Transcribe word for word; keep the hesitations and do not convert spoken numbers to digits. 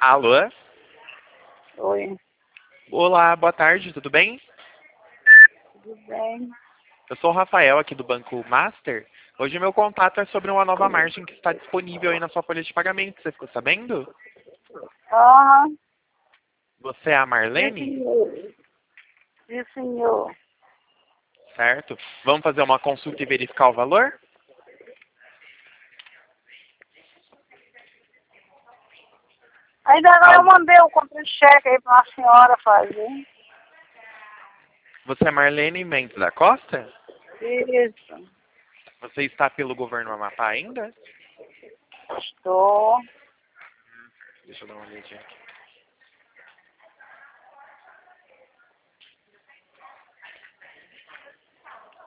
Alô? Oi, Olá, boa tarde, tudo bem? tudo bem? Eu sou o Rafael aqui do Banco Master. Hoje meu contato é sobre uma nova margem que está disponível aí na sua folha de pagamento. Você ficou sabendo? Aham, Você é a sim, Marlene? senhor. Sim, senhor. Certo. Vamos fazer uma consulta e verificar o valor? Ainda agora eu Alô? mandei o contra-cheque aí pra uma senhora fazer. Você é Marlene Mendes da Costa? Isso, Você está pelo governo Amapá ainda? estou. Deixa eu dar uma olhadinha aqui.